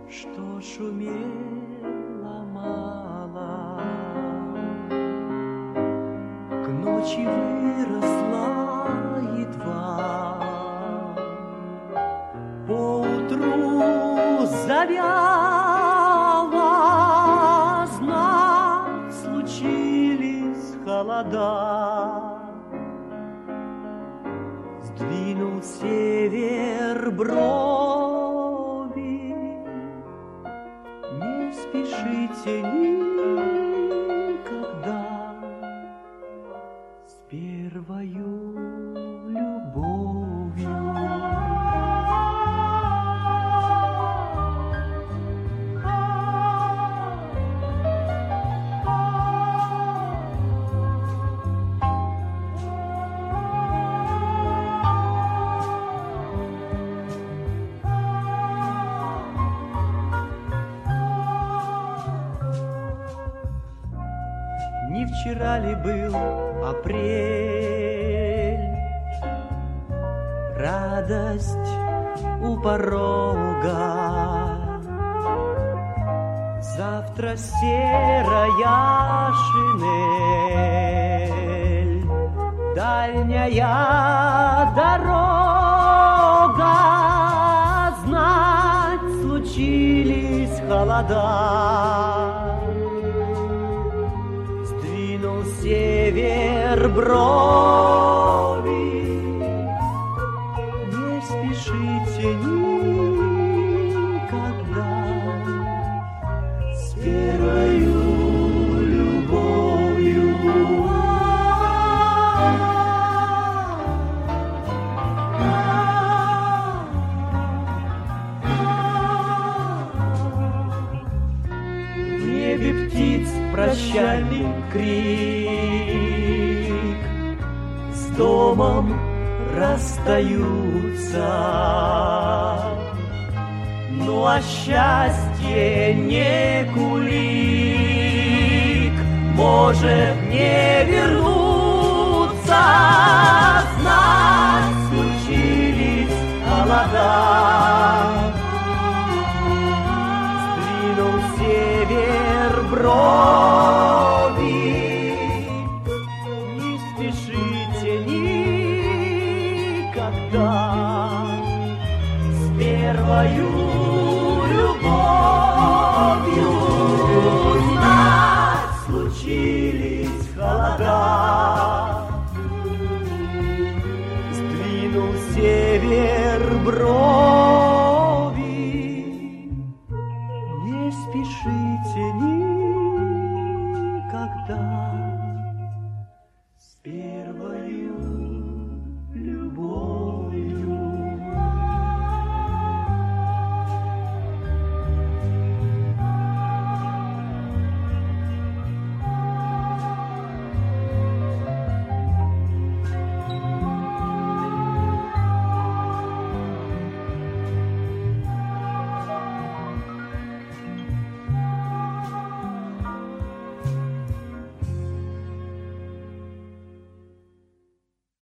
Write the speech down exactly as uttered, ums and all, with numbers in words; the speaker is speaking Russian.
что шумело мало, к ночи выросла едва, поутру завяла, знать случились холода. Сдвинул север брови, не спешите никогда с первою любовью. Не вчера ли был апрель, радость у порога, завтра серая шинель, дальняя дорога, знать случились холода. Север брови, не спешите никогда с первою любовью. В небе птиц прощальный крик, с домом расстаются, ну а счастье не кулик, может не вернуться. Знать случились холода, сдвинул север брови, не спешите никогда с первою